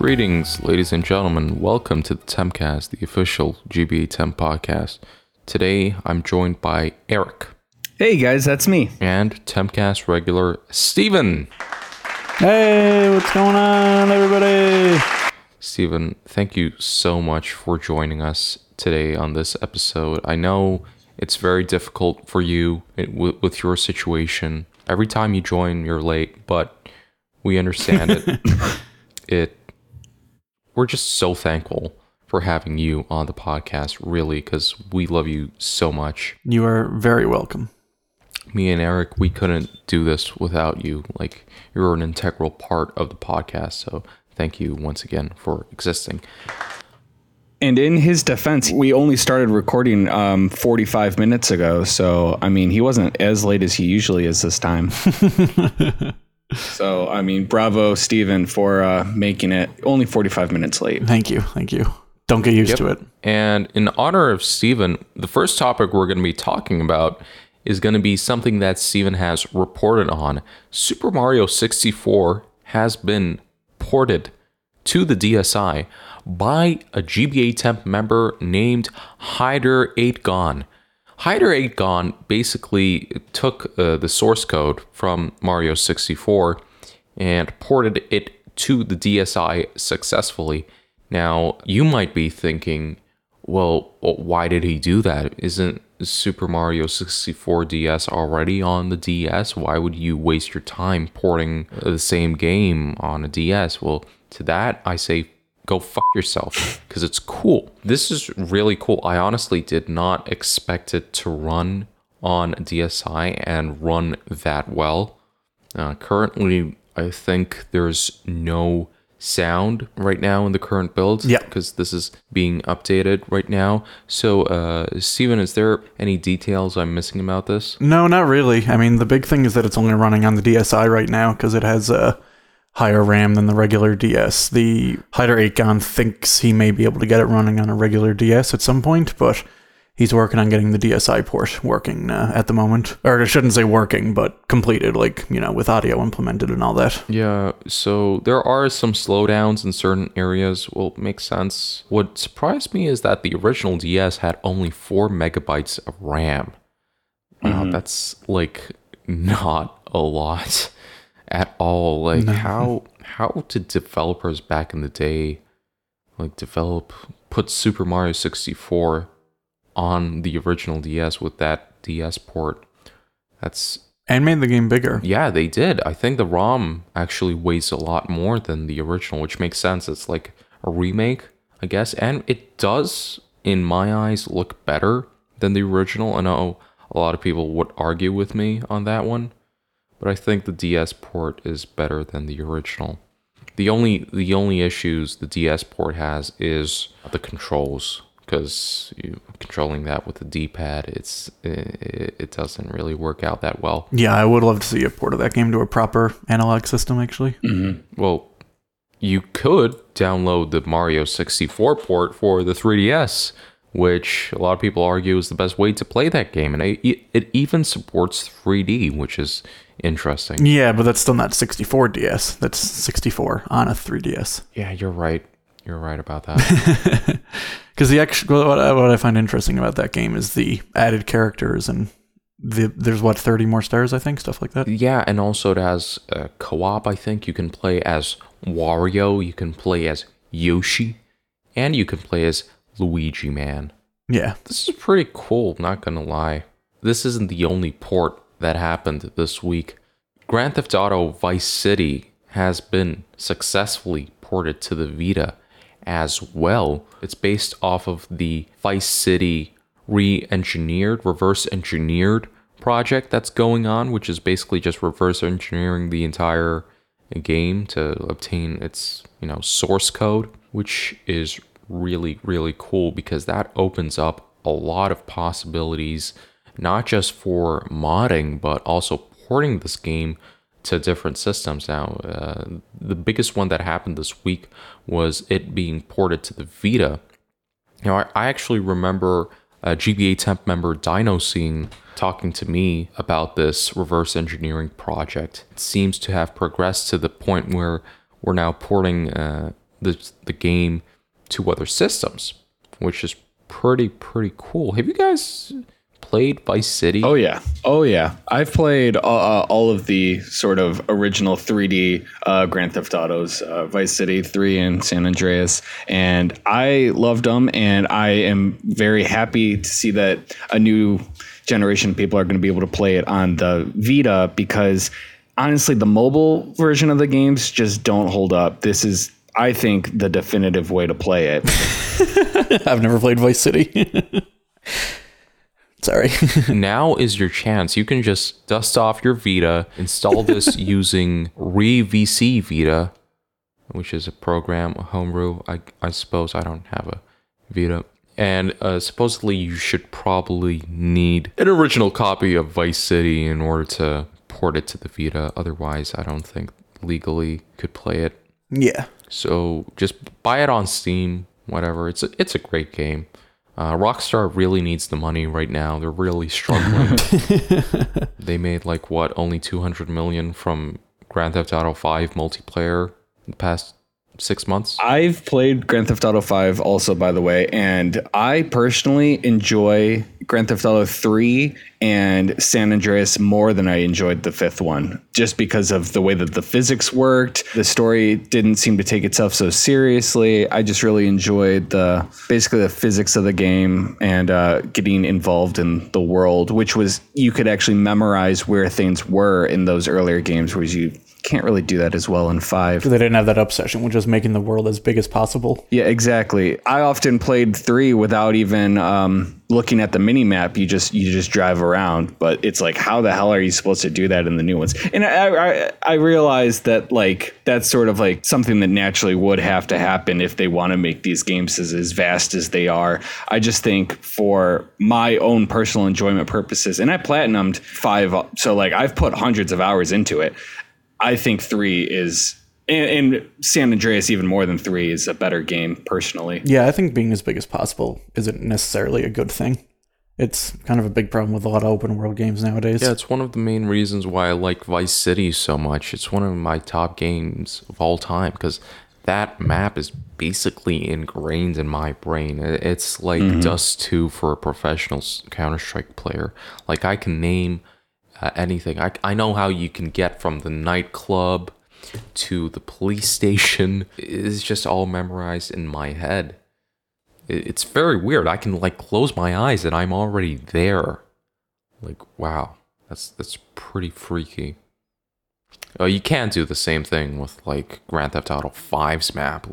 Greetings, ladies and gentlemen. Welcome to the Tempcast, the official GBA Temp podcast. Today, I'm joined by Eric. Hey guys, that's me. And Tempcast regular Steven. Hey, what's going on, everybody? Steven, thank you so much for joining us today on this episode. I know it's very difficult for you with your situation. Every time you join, you're late, but we understand it. We're just so thankful for having you on the podcast, really, because we love you so much. You are very welcome. Me and Eric, we couldn't do this without you. Like, you're an integral part of the podcast, so thank you once again for existing. And in his defense, we only started recording 45 minutes ago, so, I mean, he wasn't as late as he usually is this time. So, I mean, bravo, Steven, for making it only 45 minutes late. Thank you. Don't get used to it. And in honor of Steven, the first topic we're going to be talking about is going to be something that Steven has reported on. Super Mario 64 has been ported to the DSi by a GBA Temp member named Hyder8Gone. Hyder8Gone basically took the source code from Mario 64 and ported it to the DSi successfully. Now, you might be thinking, well, why did he do that? Isn't Super Mario 64 DS already on the DS? Why would you waste your time porting the same game on a DS? Well, to that, I say, go fuck yourself, because it's cool. This is really cool. I honestly did not expect it to run on DSi and run that well. Currently, I think there's no sound right now in the current build. Yeah, because this is being updated right now. So, Steven, is there any details I'm missing about this? No, not really. I mean, the big thing is that it's only running on the DSi right now because it has a higher RAM than the regular DS. The Hyder8Gone thinks he may be able to get it running on a regular DS at some point, but he's working on getting the DSi port working at the moment. Or I shouldn't say working, but completed, like, you know, with audio implemented and all that. Yeah, so there are some slowdowns in certain areas. Well, it makes sense. What surprised me is that the original DS had only 4 megabytes of RAM. Wow, that's like not a lot at all. Like, how did developers back in the day like put Super Mario 64 on the original DS with that DS port? And made the game bigger. Yeah, they did. I think the ROM actually weighs a lot more than the original, which makes sense. It's like a remake, I guess, and it does, in my eyes, look better than the original. I know a lot of people would argue with me on that one, but I think the DS port is better than the original. The only issues the DS port has is the controls, because controlling that with the D-pad, it doesn't really work out that well. Yeah, I would love to see a port of that game to a proper analog system, actually. Well, you could download the Mario 64 port for the 3DS, which a lot of people argue is the best way to play that game. And it even supports 3D, which is interesting. Yeah, but that's still not 64 DS. That's 64 on a 3DS. Yeah, you're right. You're right about that. Because what I find interesting about that game is the added characters, and there's 30 more stars, I think, stuff like that. Yeah, and also it has co-op. I think you can play as Wario, you can play as Yoshi, and you can play as Luigi Man. Yeah, this is pretty cool, not gonna lie. This isn't the only port that happened this week. Grand Theft Auto Vice City has been successfully ported to the Vita as well. It's based off of the Vice City reverse engineered project that's going on, which is basically just reverse engineering the entire game to obtain its, source code, which is really, really cool because that opens up a lot of possibilities, not just for modding, but also porting this game to different systems. Now, the biggest one that happened this week was it being ported to the Vita. I actually remember GBA Temp member DinoScene talking to me about this reverse engineering project. It seems to have progressed to the point where we're now porting the the game to other systems, which is pretty cool. Have you guys played Vice City? Oh yeah. I've played all of the sort of original 3D Grand Theft Autos, Vice City 3 and San Andreas, and I loved them. And I am very happy to see that a new generation of people are going to be able to play it on the Vita, because honestly, the mobile version of the games just don't hold up. This is, I think, the definitive way to play it. I've never played Vice City. Sorry. Now is your chance. You can just dust off your Vita, install this using ReVC Vita, which is a program, a homebrew. I suppose I don't have a Vita. And supposedly you should probably need an original copy of Vice City in order to port it to the Vita. Otherwise, I don't think legally could play it. Yeah. So just buy it on Steam, whatever. It's a great game. Rockstar really needs the money right now. They're really struggling. They made only $200 million from Grand Theft Auto 5 multiplayer in the past 6 months. I've played Grand Theft Auto 5 also, by the way, and I personally enjoy Grand Theft Auto 3 and San Andreas more than I enjoyed the fifth one, just because of the way that the physics worked. The story didn't seem to take itself so seriously. I just really enjoyed basically the physics of the game and getting involved in the world, which was, you could actually memorize where things were in those earlier games, whereas you can't really do that as well in 5. They didn't have that obsession with just making the world as big as possible. Yeah, exactly. I often played 3 without even looking at the mini map. You just drive around, but it's like, how the hell are you supposed to do that in the new ones? And I realized that that's sort of something that naturally would have to happen if they want to make these games as vast as they are. I just think for my own personal enjoyment purposes, and I platinumed 5, so I've put hundreds of hours into it. I think 3 is, and San Andreas even more than 3, is a better game personally. Yeah, I think being as big as possible isn't necessarily a good thing. It's kind of a big problem with a lot of open world games nowadays. Yeah, it's one of the main reasons why I like Vice City so much. It's one of my top games of all time, because that map is basically ingrained in my brain. It's like Dust 2 for a professional Counter-Strike player. I can name anything. I know how you can get from the nightclub to the police station. It's just all memorized in my head. It's very weird. I can close my eyes and I'm already there. Wow, that's pretty freaky. You can't do the same thing with Grand Theft Auto 5's map,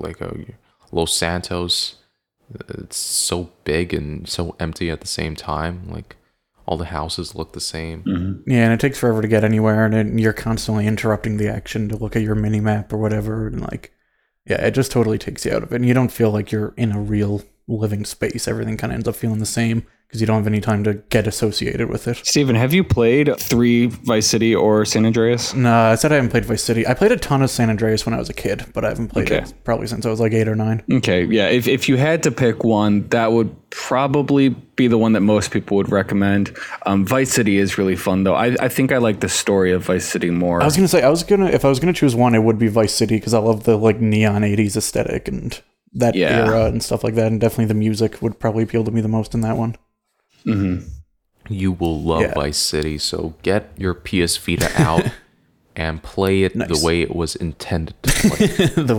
Los Santos. It's so big and so empty at the same time. All the houses look the same. Mm-hmm. Yeah, and it takes forever to get anywhere, and you're constantly interrupting the action to look at your mini map or whatever, and yeah, it just totally takes you out of it. And you don't feel like you're in a real living space. Everything kind of ends up feeling the same because you don't have any time to get associated with it. Steven, have you played 3 Vice City or San Andreas? No, I said I haven't played Vice City. I played a ton of San Andreas when I was a kid, but I haven't played it probably since I was 8 or 9. Okay, yeah. If you had to pick one, that would probably be the one that most people would recommend. Vice City is really fun, though. I think I like the story of Vice City more. I was gonna say if I was gonna choose one, it would be Vice City because I love the neon 80s aesthetic and that era and stuff like that, and definitely the music would probably appeal to me the most in that one. Mm-hmm. You will love Vice City, so get your PS Vita out and play it the way it was intended to play. The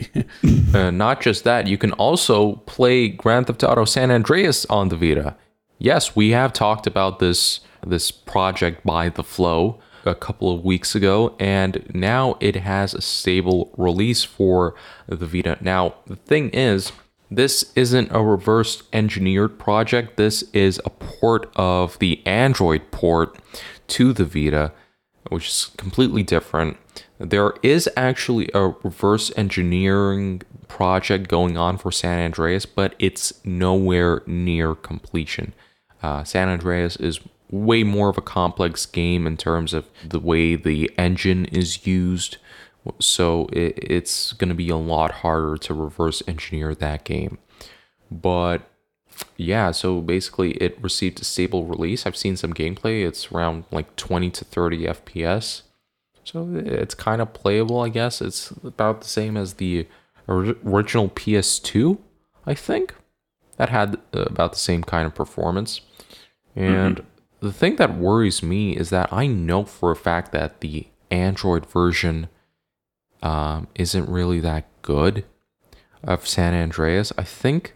way. Not just that, you can also play Grand Theft Auto San Andreas on the Vita. Yes, we have talked about this project by The Flow a couple of weeks ago, and now it has a stable release for the Vita. Now, the thing is, this isn't a reverse engineered project. This is a port of the Android port to the Vita, which is completely different. There is actually a reverse engineering project going on for San Andreas, but it's nowhere near completion. San Andreas is way more of a complex game in terms of the way the engine is used. So it's going to be a lot harder to reverse engineer that game. But yeah, so basically it received a stable release. I've seen some gameplay. It's around 20 to 30 FPS. So it's kind of playable, I guess. It's about the same as the original PS2, I think, that had about the same kind of performance. And the thing that worries me is that I know for a fact that the Android version isn't really that good of San Andreas. I think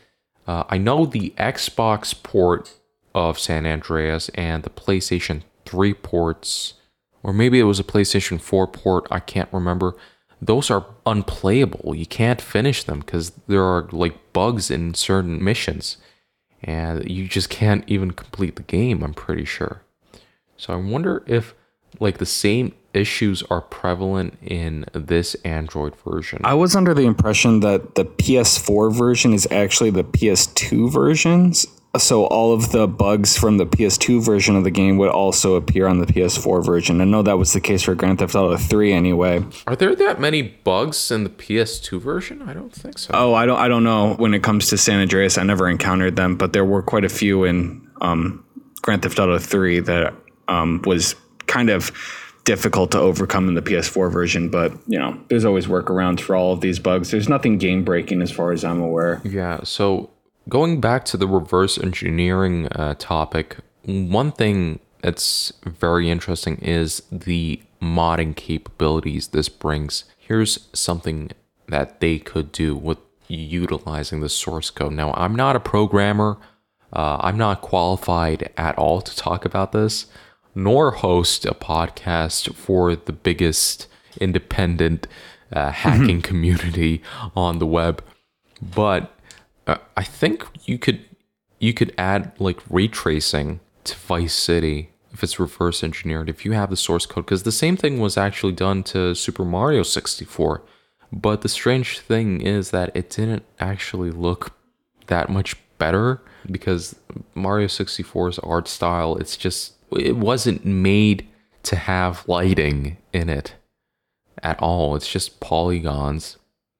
I know the Xbox port of San Andreas and the PlayStation 3 ports, or maybe it was a PlayStation 4 port, I can't remember. Those are unplayable. You can't finish them because there are like bugs in certain missions, and you just can't even complete the game, I'm pretty sure. So I wonder if like the same issues are prevalent in this Android version. I was under the impression that the PS4 version is actually the PS2 versions. So all of the bugs from the PS2 version of the game would also appear on the PS4 version. I know that was the case for Grand Theft Auto 3 anyway. Are there that many bugs in the PS2 version? I don't think so. Oh, I don't know. When it comes to San Andreas, I never encountered them, but there were quite a few in Grand Theft Auto 3 that was kind of difficult to overcome in the PS4 version. But, you know, there's always workarounds for all of these bugs. There's nothing game breaking as far as I'm aware. Yeah, so going back to the reverse engineering topic, one thing that's very interesting is the modding capabilities this brings. Here's something that they could do with utilizing the source code. Now, I'm not a programmer. I'm not qualified at all to talk about this, nor host a podcast for the biggest independent hacking community on the web. But I think you could add like ray tracing to Vice City if it's reverse engineered, if you have the source code, because the same thing was actually done to Super Mario 64. But the strange thing is that it didn't actually look that much better, because Mario 64's art style, it wasn't made to have lighting in it at all. It's just polygons.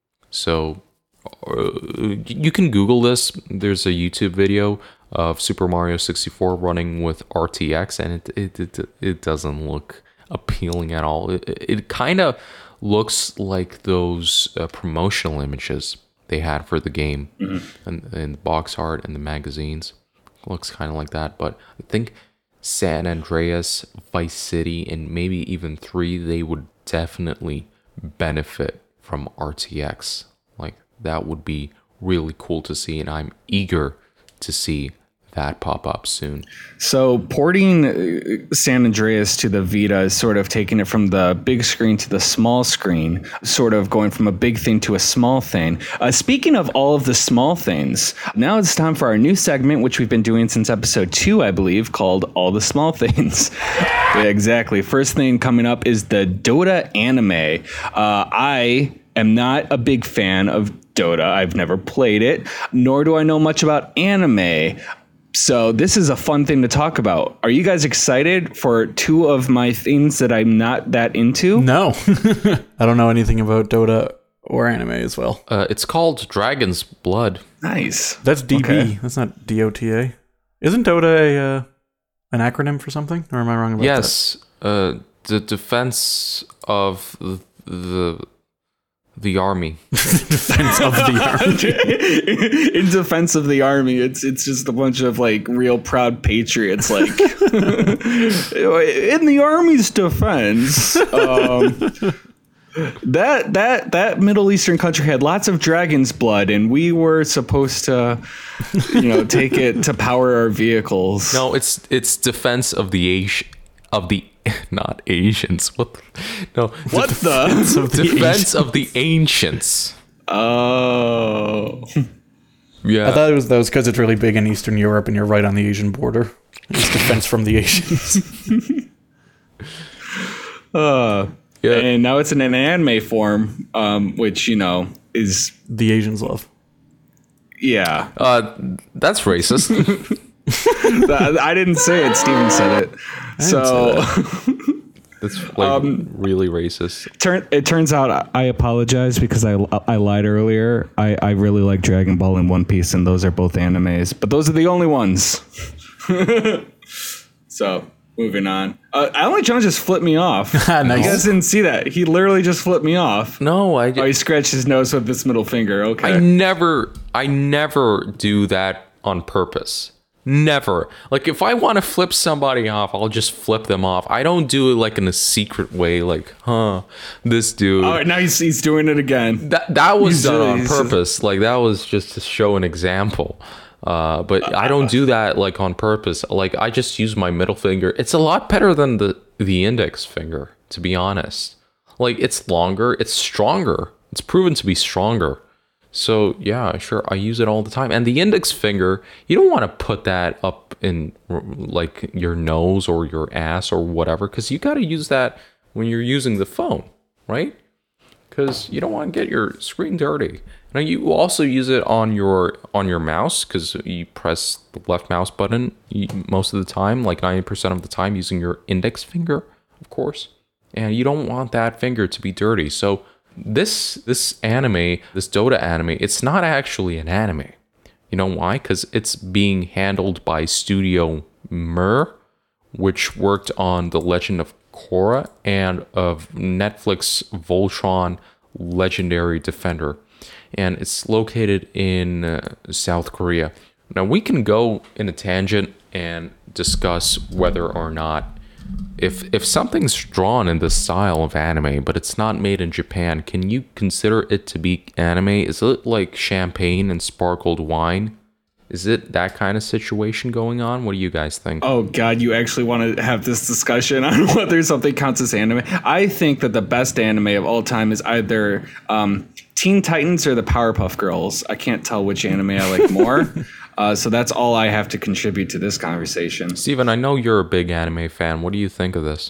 So you can Google this. There's a YouTube video of Super Mario 64 running with RTX, and it doesn't look appealing at all. It kind of looks like those promotional images they had for the game, and the box art and the magazines. It looks kind of like that. But I think San Andreas, Vice City, and maybe even 3, they would definitely benefit from RTX. Like, that would be really cool to see, and I'm eager to see that pop up soon. So porting San Andreas to the Vita is sort of taking it from the big screen to the small screen, sort of going from a big thing to a small thing. Speaking of all of the small things, now it's time for our new segment, which we've been doing since episode 2, I believe, called All the Small Things. Yeah, exactly. First thing coming up is the Dota anime. I am not a big fan of Dota. I've never played it, nor do I know much about anime. So this is a fun thing to talk about. Are you guys excited for 2 of my things that I'm not that into? No. I don't know anything about Dota or anime as well. It's called Dragon's Blood. Nice. That's DB. Okay. That's not DOTA. Isn't Dota an acronym for something? Or am I wrong about that? Yes. The defense of the army. Defense of the army. In defense of the army, it's just a bunch of like real proud patriots, like in the army's defense. That Middle Eastern country had lots of dragon's blood, and we were supposed to, take it to power our vehicles. No, it's defense of the not Asians. What the defense of the ancients. Oh. Yeah. I thought that was because it's really big in Eastern Europe and you're right on the Asian border. It's defense from the Asians. Yeah. And now it's in an anime form, which, is... The Asians love. Yeah. That's racist. I didn't say it. Steven said it. That's really racist. It turns out I apologize because I lied earlier. I really like Dragon Ball and One Piece, and those are both animes, but those are the only ones. So Moving on. Alan Jones just flipped me off. Nice. You guys didn't see that. He literally just flipped me off. No, Oh, he scratched his nose with his middle finger. Okay. I never do that on purpose. Never. Like, if I want to flip somebody off, I'll just flip them off. I don't do it like in a secret way, like, this dude. All right, now he's doing it again. That was done on he's- purpose. Like, that was just to show an example. But I don't do that like on purpose. Like, I just use my middle finger. It's a lot better than the index finger, to be honest. Like, it's longer, it's stronger. It's proven to be stronger. So yeah, sure, I use it all the time. And the index finger, you don't want to put that up in like your nose or your ass or whatever, because you got to use that when you're using the phone, right? Because you don't want to get your screen dirty. Now you also use it on your mouse, because you press the left mouse button most of the time, like 90% of the time, using your index finger, of course. And you don't want that finger to be dirty. So this anime, this Dota anime, it's not actually an anime. You know why? Because it's being handled by Studio Mir, which worked on The Legend of Korra and of Netflix Voltron Legendary Defender. And it's located in South Korea. Now, we can go in a tangent and discuss whether or not if something's drawn in the style of anime, but it's not made in Japan, can you consider it to be anime? Is it like champagne and sparkled wine? Is it that kind of situation going on? What do you guys think? Oh God, you actually want to have this discussion on whether something counts as anime? I think that the best anime of all time is either Teen Titans or the Powerpuff Girls. I can't tell which anime I like more. So that's all I have to contribute to this conversation. Steven, I know you're a big anime fan. What do you think of this?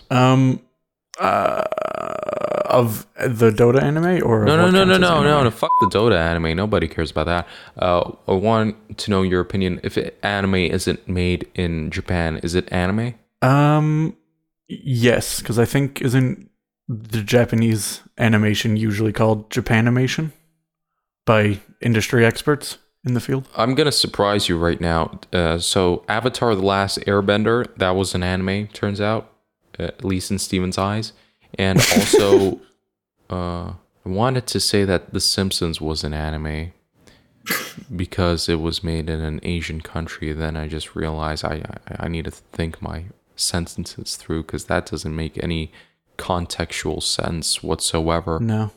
Of the Dota anime or No. Fuck The Dota anime. Nobody cares about that. I want to know your opinion. If anime isn't made in Japan, is it anime? Yes, because I think isn't the Japanese animation usually called Japanimation by industry experts in the field? I'm gonna surprise you right now. So Avatar: The Last Airbender, that was an anime, turns out, at least in Steven's eyes. And also, I wanted to say that The Simpsons was an anime because it was made in an Asian country. Then I just realized I need to think my sentences through, because that doesn't make any contextual sense whatsoever. No.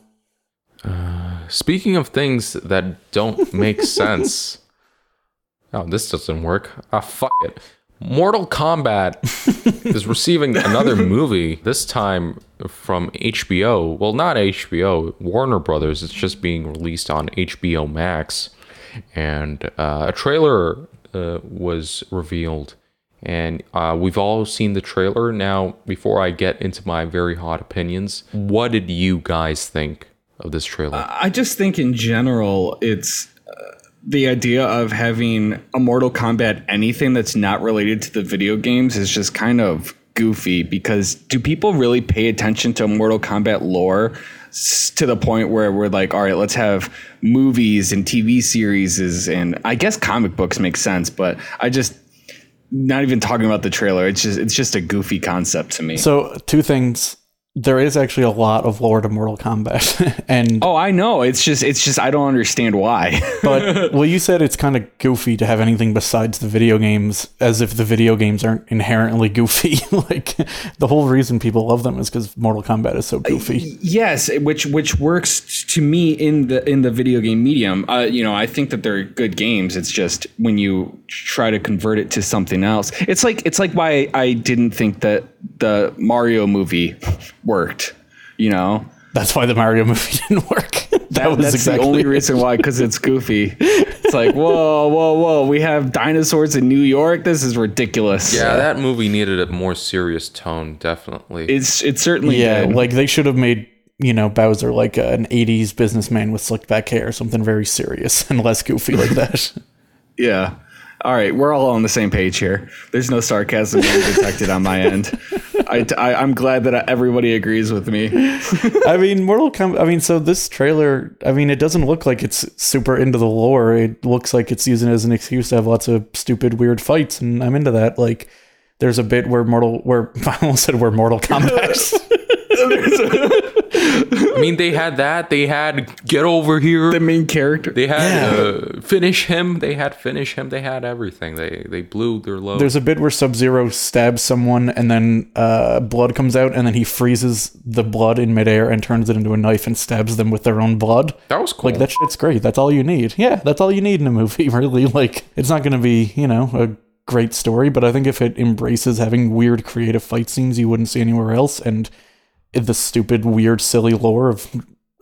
Speaking of things that don't make sense. Oh, this doesn't work. Fuck it. Mortal Kombat is receiving another movie, this time from HBO. Well, not HBO, Warner Brothers. It's just being released on HBO Max. And a trailer was revealed. And we've all seen the trailer. Now, before I get into my very hot opinions, what did you guys think of this trailer? I just think in general, it's the idea of having a Mortal Kombat anything that's not related to the video games is just kind of goofy, because do people really pay attention to Mortal Kombat lore to the point where we're like, all right, let's have movies and TV series, and I guess comic books make sense, but I just, not even talking about the trailer, it's just a goofy concept to me. So, two things. There is actually a lot of lore to Mortal Kombat, and oh, I know. It's just I don't understand why. but well, you said it's kind of goofy to have anything besides the video games, as if the video games aren't inherently goofy. Like, the whole reason people love them is because Mortal Kombat is so goofy. Yes, which works to me in the video game medium. I think that they're good games. It's just when you try to convert it to something else, it's like why I didn't think that the Mario movie worked. That's why the Mario movie didn't work. That's exactly the only reason why, because it's goofy. It's like, whoa, we have dinosaurs in New York. This is ridiculous. Yeah, that movie needed a more serious tone, definitely. It certainly did. Like they should have made Bowser like an 80s businessman with slicked back hair, something very serious and less goofy like that. Yeah. All right, we're all on the same page here. There's no sarcasm being detected on my end. I'm glad that everybody agrees with me. I mean, Mortal Kombat. So this trailer, it doesn't look like it's super into the lore. It looks like it's using it as an excuse to have lots of stupid, weird fights, and I'm into that. Like, there's a bit where I almost said where Mortal Kombat. I mean, they had that. They had Get Over Here. The main character. They had Finish Him. They had Finish Him. They had everything. They blew their load. There's a bit where Sub-Zero stabs someone and then blood comes out and then he freezes the blood in midair and turns it into a knife and stabs them with their own blood. That was cool. Like, that shit's great. That's all you need. Yeah, that's all you need in a movie, really. Like, it's not going to be, a great story, but I think if it embraces having weird creative fight scenes you wouldn't see anywhere else, and the stupid, weird, silly lore of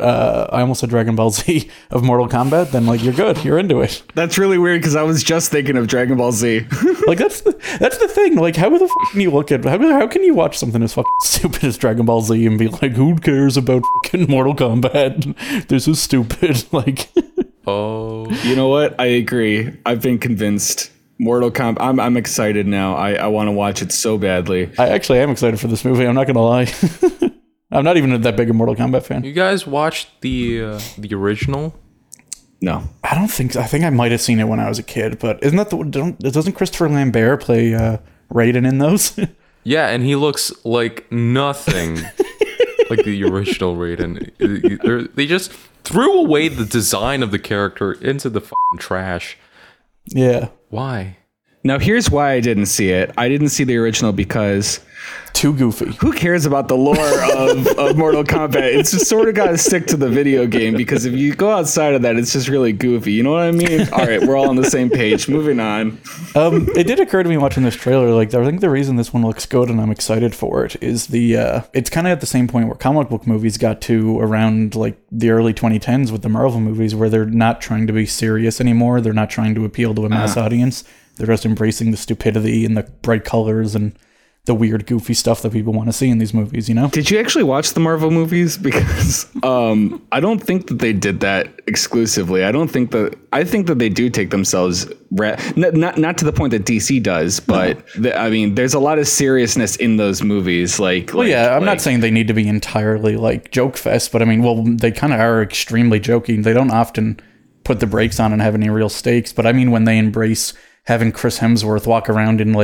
I almost said Dragon Ball Z of Mortal Kombat, then like you're good, you're into it. That's really weird because I was just thinking of Dragon Ball Z. Like that's the thing. Like how the fuck can you look at how can you watch something as fucking stupid as Dragon Ball Z and be like, who cares about fucking Mortal Kombat? This is stupid. Like, oh, you know what? I agree. I've been convinced. Mortal Kombat. I'm excited now. I want to watch it so badly. I actually am excited for this movie. I'm not gonna lie. I'm not even that big a Mortal Kombat fan. You guys watched the original? No, I don't think so. I think I might have seen it when I was a kid, but isn't that doesn't Christopher Lambert play Raiden in those? Yeah, and he looks like nothing like the original Raiden. They just threw away the design of the character into the fucking trash. Yeah. Why? Now here's why I didn't see it. I didn't see the original because too goofy. Who cares about the lore of Mortal Kombat? It's just sort of got to stick to the video game, because if you go outside of that, it's just really goofy. You know what I mean? All right, we're all on the same page. Moving on. It did occur to me watching this trailer, like I think the reason this one looks good and I'm excited for it is it's kind of at the same point where comic book movies got to around like the early 2010s with the Marvel movies, where they're not trying to be serious anymore. They're not trying to appeal to a mass audience. They're just embracing the stupidity and the bright colors and the weird, goofy stuff that people want to see in these movies, you know? Did you actually watch the Marvel movies? Because I don't think that they did that exclusively. I think that they do take themselves, not to the point that DC does, but there's a lot of seriousness in those movies. I'm not saying they need to be entirely like joke fest, but they kind of are extremely jokey. They don't often put the brakes on and have any real stakes, but when they embrace having Chris Hemsworth walk around in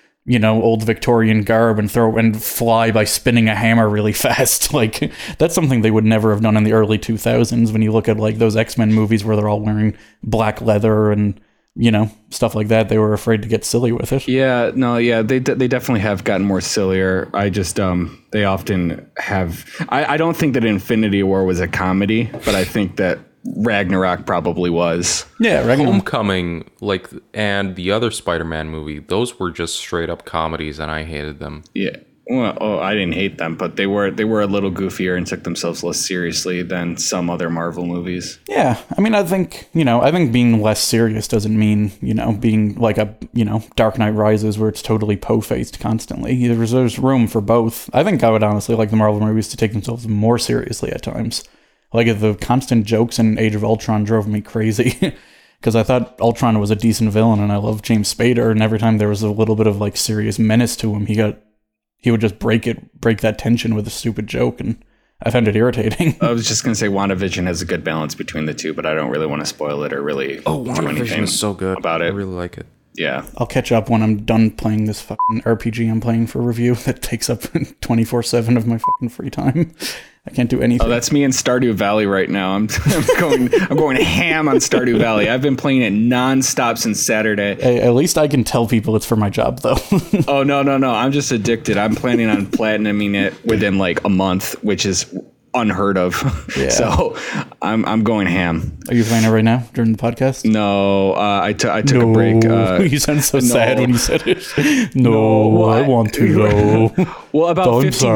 old Victorian garb and fly by spinning a hammer really fast. Like, that's something they would never have done in the early 2000s when you look at like those X-Men movies where they're all wearing black leather and stuff like that. They were afraid to get silly with it. They definitely have gotten more sillier. I just they often have. I don't think that Infinity War was a comedy, but I think that Ragnarok probably was. Yeah, Ragnarok. Homecoming, and the other Spider-Man movie, those were just straight up comedies, and I hated them. Yeah. Well, I didn't hate them, but they were a little goofier and took themselves less seriously than some other Marvel movies. Yeah, I think being less serious doesn't mean being like a Dark Knight Rises where it's totally po-faced constantly. There's room for both. I think I would honestly like the Marvel movies to take themselves more seriously at times. Like, the constant jokes in Age of Ultron drove me crazy because I thought Ultron was a decent villain and I love James Spader, and every time there was a little bit of like serious menace to him, he would just break that tension with a stupid joke, and I found it irritating. I was just going to say WandaVision has a good balance between the two, but I don't really want to spoil it or really do anything is so good about it. I really like it. Yeah. I'll catch up when I'm done playing this fucking RPG I'm playing for review that takes up 24/7 of my fucking free time. I can't do anything. Oh, that's me in Stardew Valley right now. I'm going ham on Stardew Valley. I've been playing it nonstop since Saturday. Hey, at least I can tell people it's for my job, though. Oh, no. I'm just addicted. I'm planning on platinuming it within like a month, which is unheard of. Yeah. So I'm going ham. Are you playing it right now during the podcast? No, I took a break. You sound so sad when you said it. No, I want to go. Well, about 15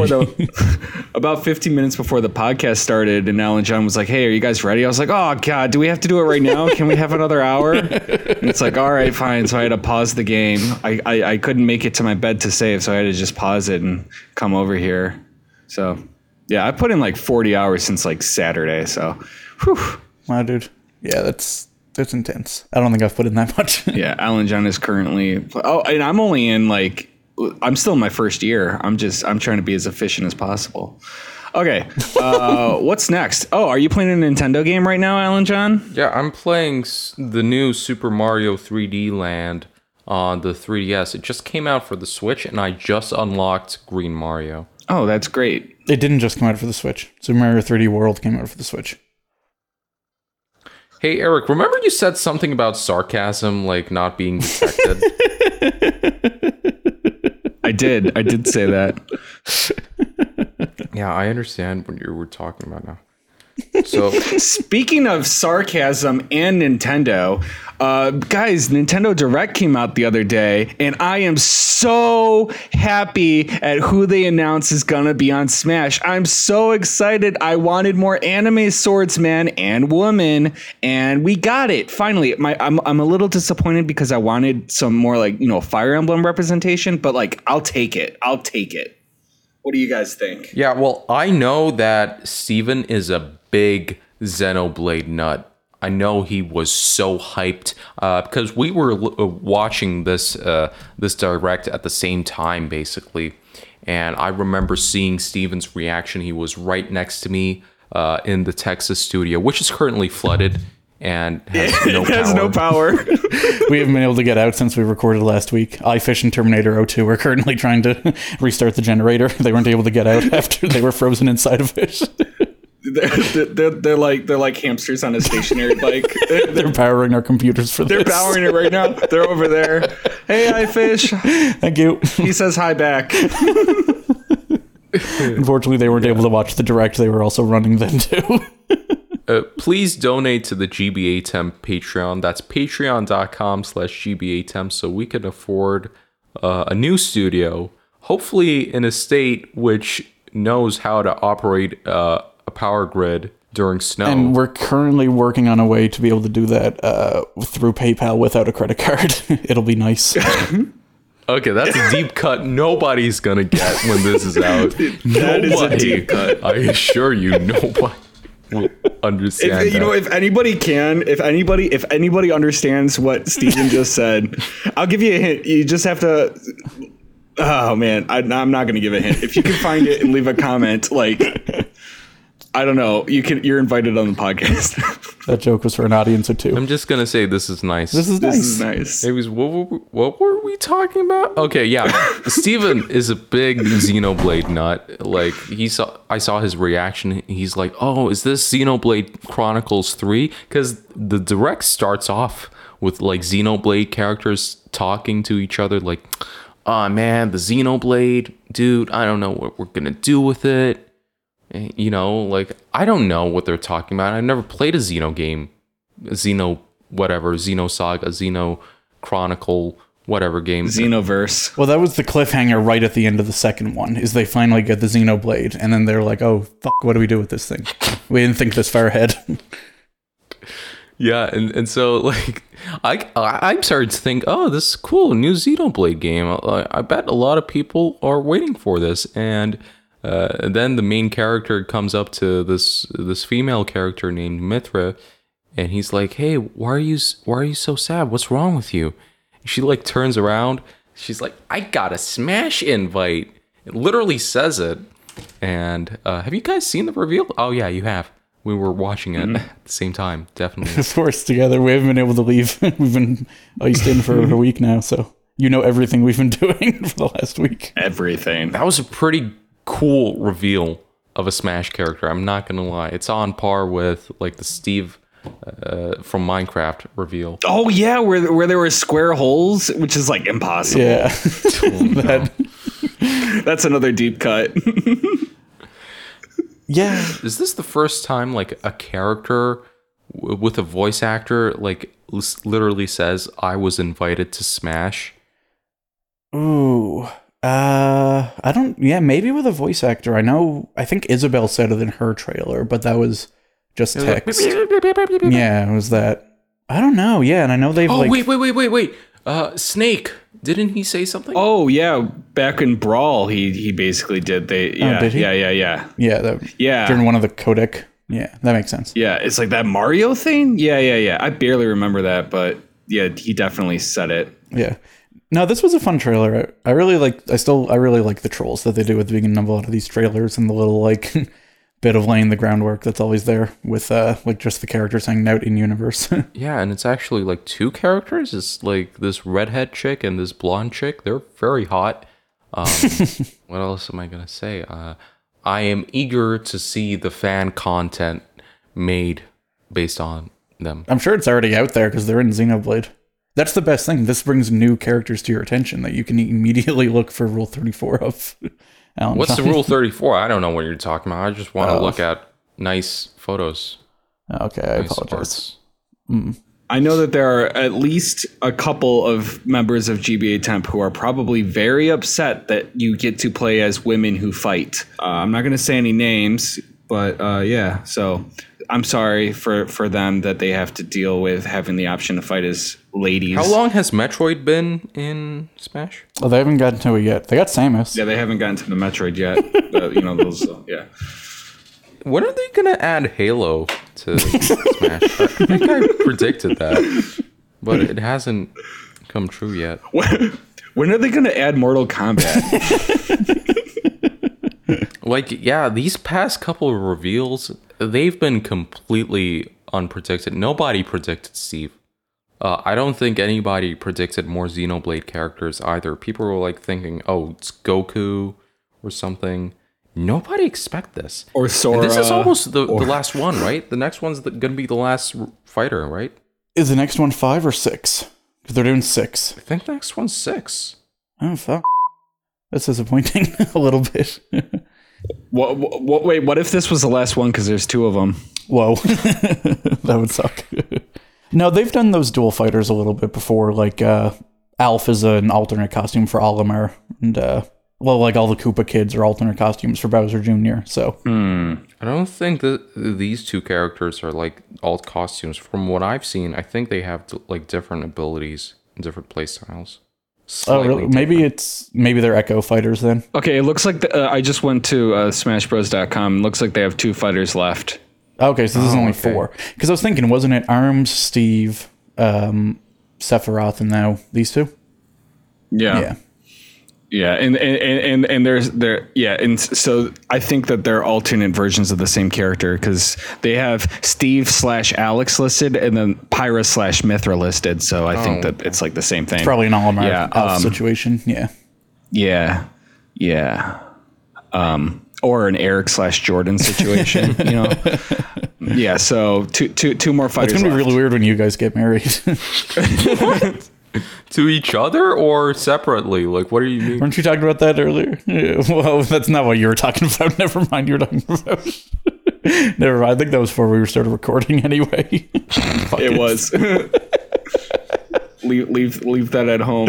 minutes before the podcast started, and Alan John was like, "Hey, are you guys ready?" I was like, "Oh God, do we have to do it right now? Can we have another hour?" And it's like, "All right, fine." So I had to pause the game. I couldn't make it to my bed to save, so I had to just pause it and come over here. So. Yeah, I put in like 40 hours since like Saturday, so whew. Wow, dude. Yeah, that's intense. I don't think I've put in that much. Yeah, Alan John is currently and I'm only in I'm still in my first year. I'm trying to be as efficient as possible. Okay. What's next? Oh, are you playing a Nintendo game right now, Alan John? Yeah, I'm playing the new Super Mario 3D Land on the 3DS. It just came out for the Switch, and I just unlocked Green Mario. Oh, that's great. It didn't just come out for the Switch. Super Mario 3D World came out for the Switch. Hey, Eric, remember you said something about sarcasm, like not being detected? I did say that. Yeah, I understand what you were talking about now. So, Speaking of sarcasm and Nintendo, guys, Nintendo Direct came out the other day, and I am so happy at who they announced is gonna be on Smash. I'm so excited. I wanted more anime swordsman and woman, and we got it finally. I'm a little disappointed because I wanted some more like Fire Emblem representation, but like I'll take it. What do you guys think? yeah, well, I know that Steven is a big Xenoblade nut. I know he was so hyped because we were watching this direct at the same time, basically. And I remember seeing Steven's reaction. He was right next to me in the Texas studio, which is currently flooded and has no power. Has no power. We haven't been able to get out since we recorded last week. iFish and Terminator 02 are currently trying to restart the generator. They weren't able to get out after they were frozen inside of it. They're like hamsters on a stationary bike. They're powering our computers for this. They're powering it right now. They're over there. Hey, iFish. Thank you. He says hi back. Unfortunately, they weren't able to watch the direct. They were also running then too. Please donate to the GBA Temp Patreon. That's patreon.com/GBA so we can afford a new studio, hopefully in a state which knows how to operate a power grid during snow. And we're currently working on a way to be able to do that through PayPal without a credit card. It'll be nice. Okay, that's a deep cut nobody's gonna get when this is out. That is a deep cut. I assure you, nobody will understand. If anybody understands what Steven just said, I'll give you a hint. You just have to. Oh man, I'm not going to give a hint. If you can find it and leave a comment, like I don't know, you're invited on the podcast. That joke was for an audience of two. I'm just gonna say this is nice. This is nice. Nice. It was what were we talking about? Okay, yeah. Steven is a big Xenoblade nut. Like I saw his reaction. He's like, "Oh, is this Xenoblade Chronicles 3?" Because the direct starts off with like Xenoblade characters talking to each other, like, "Oh man, the Xenoblade, dude. I don't know what we're gonna do with it." Like, I don't know what they're talking about. I've never played a Xeno game. Xeno Saga, Xeno Chronicle, whatever game. Xenoverse. Well, that was the cliffhanger right at the end of the second one, is they finally get the Xenoblade, and then they're like, oh, fuck, what do we do with this thing? We didn't think this far ahead. Yeah, and so, like, I'm starting to think, oh, this is cool, new Xenoblade game. I bet a lot of people are waiting for this, and then the main character comes up to this female character named Mithra, and he's like, "Hey, why are you so sad? What's wrong with you?" And she like turns around. She's like, "I got a Smash invite." It literally says it. And have you guys seen the reveal? Oh yeah, you have. We were watching it at the same time, definitely. Of course, together. We haven't been able to leave. We've been iced in for a week now, so you know everything we've been doing for the last week. Everything. That was a pretty cool reveal of a Smash character. I'm not gonna lie, it's on par with like the Steve from Minecraft reveal. Oh yeah, where there were square holes, which is like impossible. Yeah, That's another deep cut. Yeah. Is this the first time like a character with a voice actor like literally says, "I was invited to Smash"? Ooh. I don't. Yeah, maybe with a voice actor. I think Isabel said it in her trailer, but that was just text. Yeah, it was that. I don't know. Yeah, and I know they've. Oh like, wait. Snake. Didn't he say something? Oh yeah, back in Brawl, he basically did. did he? Yeah. Yeah. During one of the codec. Yeah, that makes sense. Yeah, it's like that Mario thing. Yeah. I barely remember that, but yeah, he definitely said it. Yeah. No, this was a fun trailer. I really like the trolls that they do at the beginning of a lot of these trailers, and the little like bit of laying the groundwork that's always there with like just the characters hanging out in universe. Yeah, and it's actually like two characters. It's like this redhead chick and this blonde chick. They're very hot. What else am I gonna say? I am eager to see the fan content made based on them. I'm sure it's already out there because they're in Xenoblade. That's the best thing. This brings new characters to your attention that you can immediately look for Rule 34 of. Alan What's the John. Rule 34? I don't know what you're talking about. I just want to look at nice photos. Okay, I Nice apologize. arts. I know that there are at least a couple of members of GBA Temp who are probably very upset that you get to play as women who fight. I'm not going to say any names, but yeah. So I'm sorry for them that they have to deal with having the option to fight as ladies. How long has Metroid been in Smash? Oh, they haven't gotten to it yet. They got Samus. Yeah, they haven't gotten to the Metroid yet. Those. Yeah. When are they gonna add Halo to Smash? I think I predicted that, but it hasn't come true yet. When are they going to add Mortal Kombat? Like, yeah, these past couple of reveals, they've been completely unpredicted. Nobody predicted Steve. I don't think anybody predicted more Xenoblade characters either. People were like thinking, oh, it's Goku or something. Nobody expect this. Or Sora. And this is almost the last one, right? The next one's going to be the last fighter, right? Is the next one 5 or 6? Because they're doing 6. I think the next one's 6. Oh, fuck. That's disappointing a little bit. Wait, what if this was the last one because there's 2 of them? Whoa. That would suck. No, they've done those dual fighters a little bit before. Like, Alf is an alternate costume for Olimar. And, like all the Koopa kids are alternate costumes for Bowser Jr., so. I don't think that these two characters are like alt costumes. From what I've seen, I think they have like different abilities and different playstyles. Oh, really? Maybe they're Echo fighters then. Okay, it looks like I just went to SmashBros.com. Looks like they have 2 fighters left. Okay, so this is only 4. Because I was thinking, wasn't it Arms, Steve, Sephiroth, and now these 2? Yeah. Yeah, and there's and so I think that they're alternate versions of the same character because they have Steve/Alex listed and then Pyra/ Mithra listed. So I think that it's like the same thing. Probably an Olimar Alf situation. Yeah. Or an Eric/Jordan situation. Yeah. So two more fighters. It's gonna be left. really weird when you guys get married. To each other or separately? Like, what do you mean? Weren't you talking about that earlier? Yeah, well, that's not what you were talking about. Never mind. You were talking about. Never mind. I think that was before we started recording anyway. It was. leave that at home.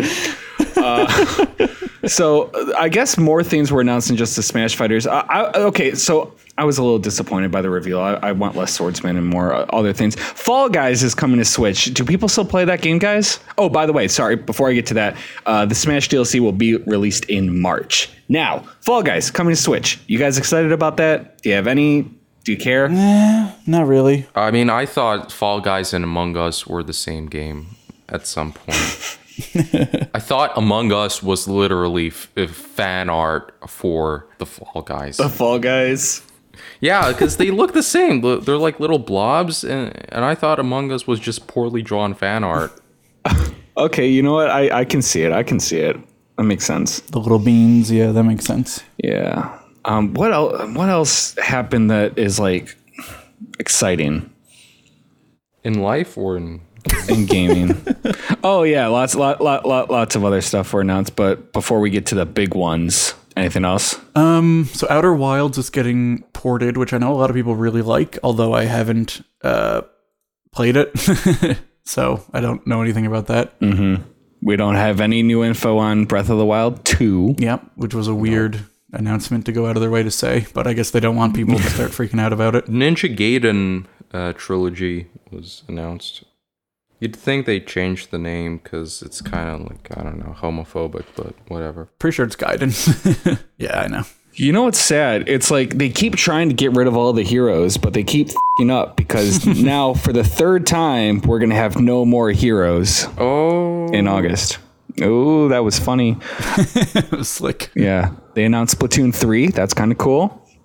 So I guess more things were announced than just the Smash Fighters. Okay, so I was a little disappointed by the reveal. I want less swordsman and more other things. Fall Guys is coming to Switch. Do people still play that game, guys? Oh, by the way, sorry, before I get to that, the Smash DLC will be released in March. Now, Fall Guys coming to Switch. You guys excited about that? Do you care? Not really. I mean, I thought Fall Guys and Among Us were the same game at some point. I thought Among Us was literally fan art for the Fall Guys. The Fall Guys? Yeah, because they look the same. They're like little blobs, and I thought Among Us was just poorly drawn fan art. Okay, you know what? I can see it. That makes sense. The little beans, yeah, that makes sense. Yeah. What else happened that is like exciting In life or in gaming? Oh yeah, lots of other stuff were announced, but before we get to the big ones, anything else? So Outer Wilds is getting ported, which I know a lot of people really like, although I haven't played it. So I don't know anything about that. Mm-hmm. We don't have any new info on Breath of the Wild 2. Yeah, which was a weird announcement to go out of their way to say, but I guess they don't want people to start freaking out about it. Ninja Gaiden trilogy was announced. You'd think they changed the name because it's kind of like, I don't know, homophobic, but whatever. Pretty sure it's Gaiden. Yeah, I know. You know what's sad? It's like they keep trying to get rid of all the heroes, but they keep f***ing up because now for the 3rd time, we're going to have no more heroes in August. Oh, that was funny. It was slick. Yeah. They announced Splatoon 3. That's kind of cool.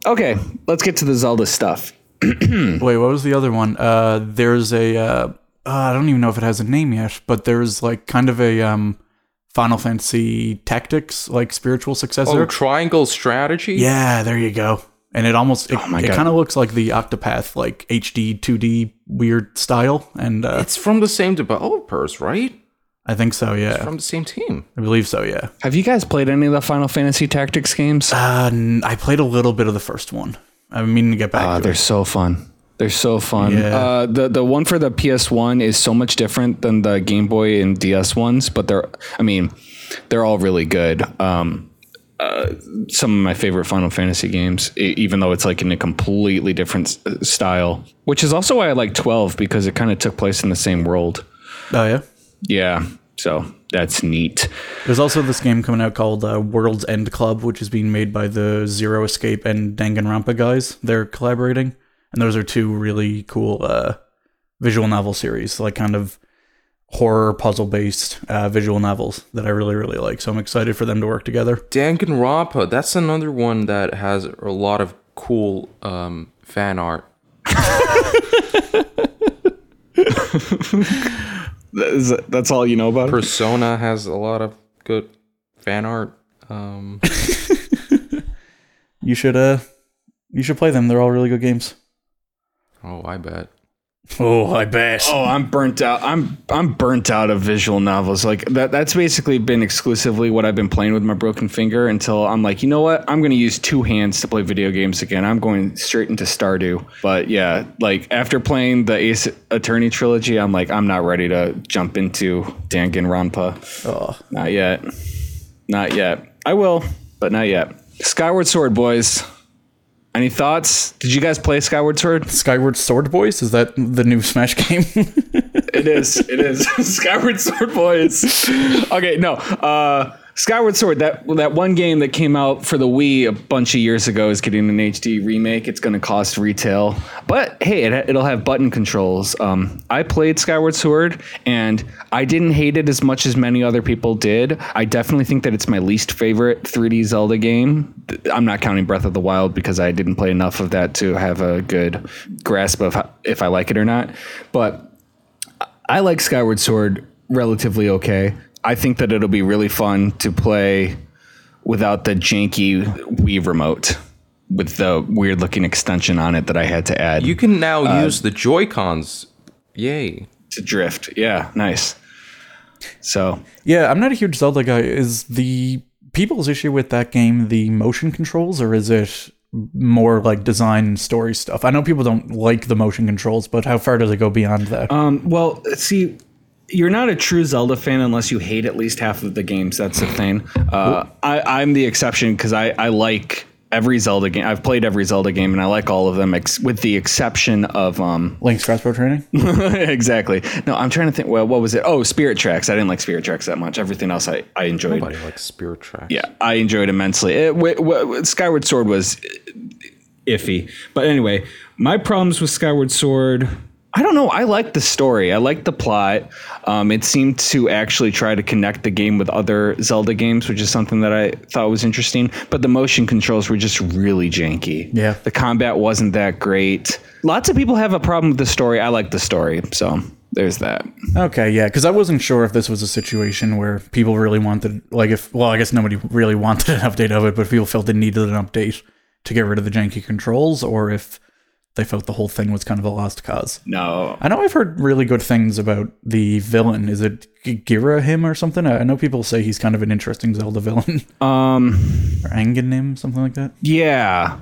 Okay, let's get to the Zelda stuff. Wait, what was the other one? There's a I don't even know if it has a name yet, but there's like kind of a Final Fantasy Tactics like spiritual successor. Oh, Triangle Strategy? Yeah, there you go. And it kind of looks like the Octopath like HD 2D weird style, and It's from the same developers, right? I think so. Yeah, From the same team. I believe so. Yeah. Have you guys played any of the Final Fantasy Tactics games? I played a little bit of the first one. I've been meaning to get back to They're it. so fun. They're so fun. Yeah. The one for the PS1 is so much different than the Game Boy and DS ones, but they're all really good. Some of my favorite Final Fantasy games, even though it's like in a completely different style, which is also why I like 12 because it kind of took place in the same world. Oh yeah. Yeah. So that's neat. There's also this game coming out called World's End Club, which is being made by the Zero Escape and Danganronpa guys. They're collaborating, and those are two really cool visual novel series, like kind of horror puzzle-based visual novels that I really, really like. So I'm excited for them to work together. Danganronpa, that's another one that has a lot of cool fan art. That's all you know about it? Persona has a lot of good fan art. You should play them. They're all really good games. Oh, I bet. Oh, I bet. Oh, I'm burnt out. I'm burnt out of visual novels. Like that's basically been exclusively what I've been playing with my broken finger until I'm like, you know what? I'm going to use two hands to play video games again. I'm going straight into Stardew. But yeah, like after playing the Ace Attorney trilogy, I'm like, I'm not ready to jump into Danganronpa. Oh. Not yet. Not yet. I will, but not yet. Skyward Sword, boys. Any thoughts? Did you guys play Skyward Sword? Skyward Sword Boys? Is that the new Smash game? It is. Skyward Sword, boys. Okay, no. Skyward Sword, that one game that came out for the Wii a bunch of years ago is getting an HD remake. It's going to cost retail. But hey, it'll have button controls. I played Skyward Sword, and I didn't hate it as much as many other people did. I definitely think that it's my least favorite 3D Zelda game. I'm not counting Breath of the Wild because I didn't play enough of that to have a good grasp of if I like it or not. But I like Skyward Sword relatively okay. I think that it'll be really fun to play without the janky Wii remote with the weird looking extension on it that I had to add. You can now use the Joy-Cons. Yay. To drift. Yeah, nice. So, yeah, I'm not a huge Zelda guy. Is the people's issue with that game the motion controls, or is it more like design and story stuff? I know people don't like the motion controls, but how far does it go beyond that? well, see, you're not a true Zelda fan unless you hate at least half of the games. That's the thing. I'm the exception because I like every Zelda game. I've played every Zelda game and I like all of them with the exception of Link's Crossbow Training? Exactly. No, I'm trying to think. Well, what was it? Oh, Spirit Tracks. I didn't like Spirit Tracks that much. Everything else I enjoyed. Nobody likes Spirit Tracks. Yeah, I enjoyed immensely. Skyward Sword was iffy. But anyway, my problems with Skyward Sword, I don't know. I like the story. I like the plot. It seemed to actually try to connect the game with other Zelda games, which is something that I thought was interesting. But the motion controls were just really janky. Yeah. The combat wasn't that great. Lots of people have a problem with the story. I like the story. So there's that. Okay, yeah, because I wasn't sure if this was a situation where people really wanted, I guess nobody really wanted an update of it, but people felt they needed an update to get rid of the janky controls, or if they felt the whole thing was kind of a lost cause. No. I know I've heard really good things about the villain. Is it Girahim or something? I know people say he's kind of an interesting Zelda villain. Or Anganim, something like that. Yeah.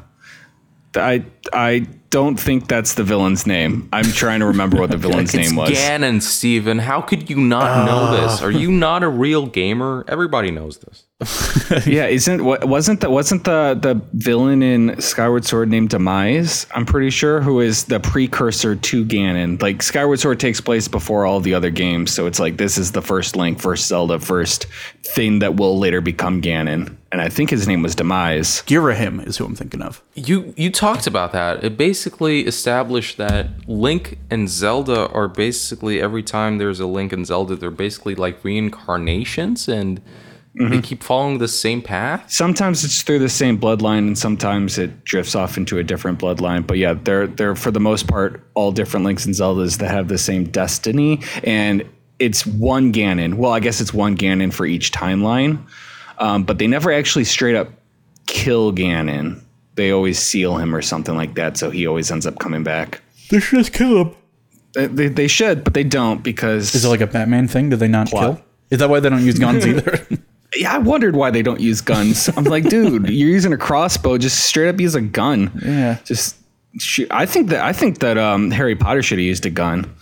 I don't think that's the villain's name. I'm trying to remember what the villain's name was. Ganon, Steven. How could you not know this? Are you not a real gamer? Everybody knows this. Yeah, wasn't the villain in Skyward Sword named Demise? I'm pretty sure, who is the precursor to Ganon. Like Skyward Sword takes place before all the other games, so it's like this is the first Link, first Zelda, first thing that will later become Ganon. And I think his name was Demise. Girahim is who I'm thinking of. You talked about that. It basically established that Link and Zelda are basically, every time there's a Link and Zelda, they're basically like reincarnations, and They keep following the same path? Sometimes it's through the same bloodline, and sometimes it drifts off into a different bloodline. But yeah, they're for the most part all different Links and Zeldas that have the same destiny, and it's one Ganon. Well, I guess it's one Ganon for each timeline, but they never actually straight up kill Ganon. They always seal him or something like that, so he always ends up coming back. They should just kill him. They should, but they don't because... Is it like a Batman thing? Do they not kill? Is that why they don't use guns either? Yeah, I wondered why they don't use guns. I'm like, dude, you're using a crossbow. Just straight up use a gun. Yeah. Just shoot. I think that Harry Potter should have used a gun.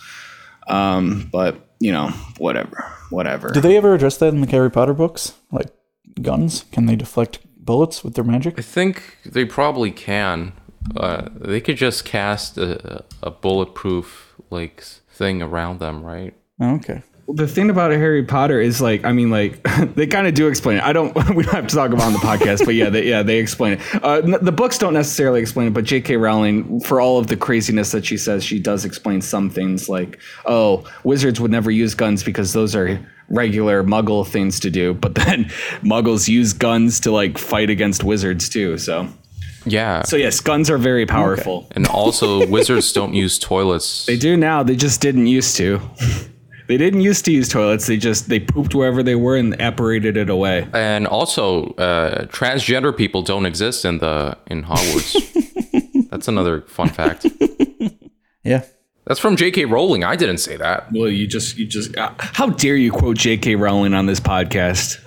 But you know, whatever. Do they ever address that in the Harry Potter books? Like guns? Can they deflect bullets with their magic? I think they probably can. They could just cast a bulletproof like thing around them, right? Oh, okay. The thing about Harry Potter is like, I mean, like they kind of do explain it. We don't have to talk about it on the podcast, but they explain it. The books don't necessarily explain it, but J.K. Rowling, for all of the craziness that she says, she does explain some things like, oh, wizards would never use guns because those are regular Muggle things to do. But then Muggles use guns to like fight against wizards too. So yeah. So yes, guns are very powerful. Okay. And also wizards don't use toilets. They do now. They just didn't used to. They didn't used to use toilets. They pooped wherever they were and apparated it away. And also, transgender people don't exist in Hogwarts. That's another fun fact. Yeah. That's from J.K. Rowling. I didn't say that. Well, you just how dare you quote J.K. Rowling on this podcast?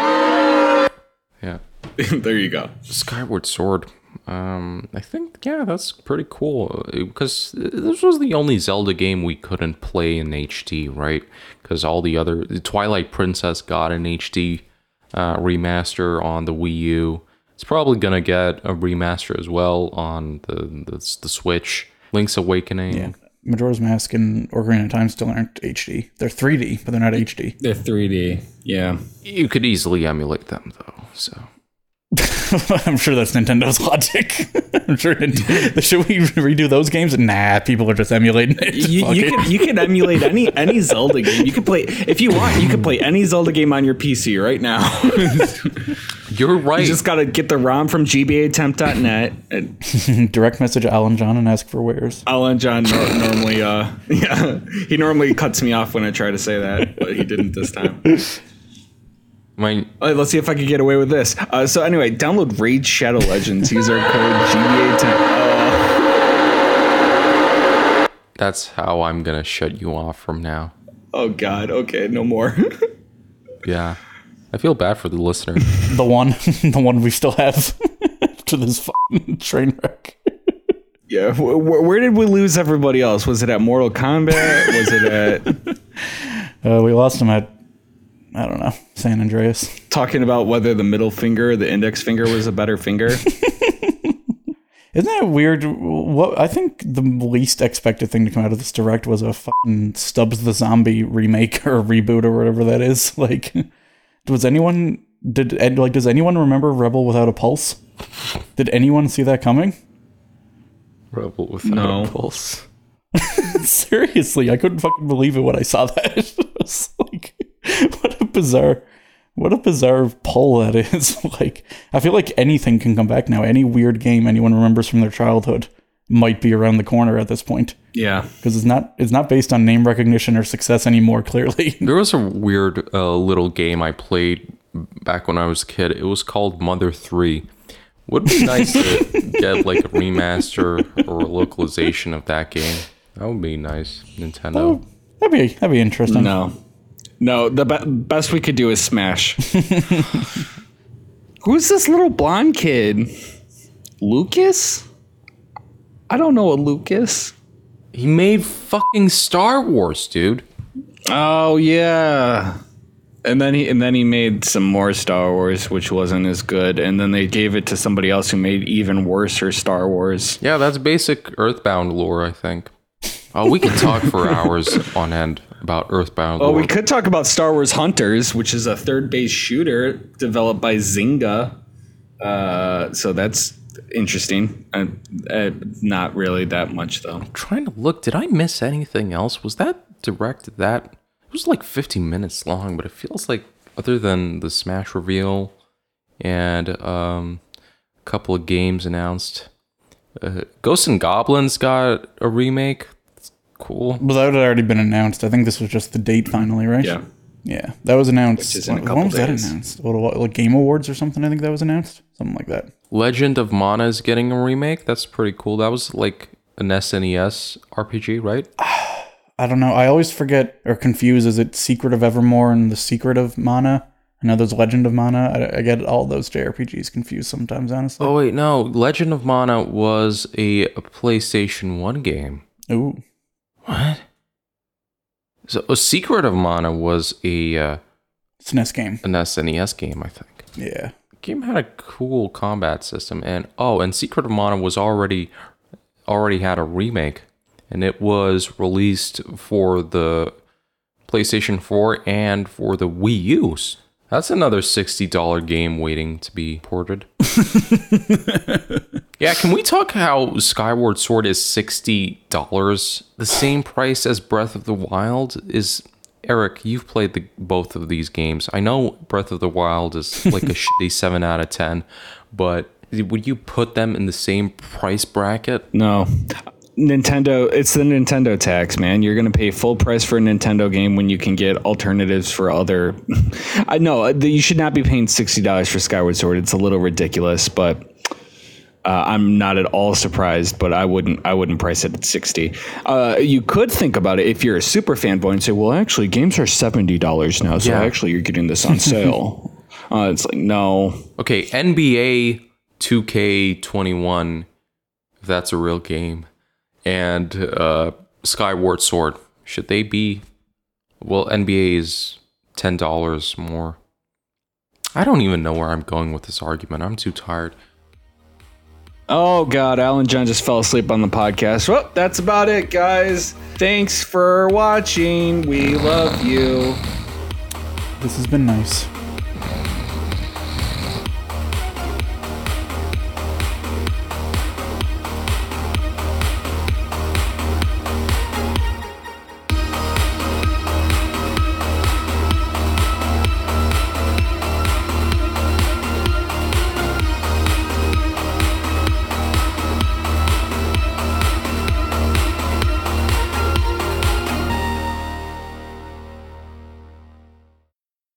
Yeah. There you go. Skyward Sword. I think, yeah, that's pretty cool because this was the only Zelda game we couldn't play in HD, right? Because all the other Twilight Princess got an HD remaster on the Wii U. It's probably gonna get a remaster as well on the Switch. Link's Awakening. Yeah. Majora's Mask and Ocarina of Time still aren't HD. They're 3D, but they're not HD. They're 3D. Yeah. You could easily emulate them though. So. I'm sure that's Nintendo's logic. I'm sure. Should we redo those games? Nah, people are just emulating it. You can emulate any Zelda game. You can play if you want. You can play any Zelda game on your PC right now. You're right. You just gotta get the ROM from gbatemp.net. Direct message Alan John and ask for wares. Alan John normally, he normally cuts me off when I try to say that, but he didn't this time. Let's see if I can get away with this. So anyway, download Raid Shadow Legends. Use our code GBA10. That's how I'm gonna shut you off from now. Oh God. Okay, no more. Yeah, I feel bad for the listener. the one we still have to this fucking train wreck. Yeah. Where did we lose everybody else? Was it at Mortal Kombat? Was it at? We lost him at. I don't know, San Andreas. Talking about whether the middle finger or the index finger was a better finger. Isn't that weird? I think the least expected thing to come out of this direct was a fucking Stubbs the Zombie remake or reboot or whatever that is. Like, does anyone remember Rebel Without a Pulse? Did anyone see that coming? Rebel Without a Pulse. Seriously, I couldn't fucking believe it when I saw that. It was like, what a bizarre pull that is. Like, I feel like anything can come back now. Any weird game anyone remembers from their childhood might be around the corner at this point. Yeah, because it's not based on name recognition or success anymore. Clearly, there was a weird little game I played back when I was a kid. It was called Mother 3. Would be nice to get like a remaster or a localization of that game. That would be nice, Nintendo. Oh, that'd be interesting. No, the best we could do is Smash. Who's this little blonde kid? Lucas? I don't know a Lucas. He made fucking Star Wars, dude. Oh yeah. And then he made some more Star Wars, which wasn't as good. And then they gave it to somebody else who made even worse Star Wars. Yeah, that's basic Earthbound lore, I think. Oh, we could talk for hours on end about Earthbound lore. Oh, we could talk about Star Wars Hunters, which is a third-based shooter developed by Zynga. So that's interesting. Not really that much, though. I'm trying to look. Did I miss anything else? Was that direct that? It was like 15 minutes long, but it feels like other than the Smash reveal and a couple of games announced, Ghosts and Goblins got a remake. That's cool. Well, that had already been announced. I think this was just the date finally, right? Yeah. Yeah, that was announced. Which is in a couple when was that days. announced? What, like Game Awards or something? I think that was announced. Something like that. Legend of Mana is getting a remake. That's pretty cool. That was like an SNES RPG, right? I don't know. I always forget or confuse. Is it Secret of Evermore and the Secret of Mana? I know there's Legend of Mana. I get all those JRPGs confused sometimes, honestly. Oh wait, no. Legend of Mana was a PlayStation 1 game. Ooh. What? So a Secret of Mana was an It's an S game. SNES game, I think. Yeah. The game had a cool combat system, and Secret of Mana was already had a remake, and it was released for the PlayStation 4 and for the Wii U's. That's another $60 game waiting to be ported. Yeah, can we talk how Skyward Sword is $60? The same price as Breath of the Wild is... Eric, you've played both of these games. I know Breath of the Wild is like a shitty 7 out of 10, but would you put them in the same price bracket? No. Nintendo, it's the Nintendo tax, man. You're going to pay full price for a Nintendo game when you can get alternatives for other... I know, you should not be paying $60 for Skyward Sword. It's a little ridiculous, but I'm not at all surprised, but I wouldn't price it at 60. You could think about it if you're a super fanboy and say, well, actually, games are $70 now, so actually you're getting this on sale. It's like, no. Okay, NBA 2K21, if that's a real game, and Skyward Sword, should they be... Well, NBA is $10 more. I don't even know where I'm going with this argument. I'm too tired. Oh, God, Alan John just fell asleep on the podcast. Well, that's about it, guys. Thanks for watching. We love you. This has been nice.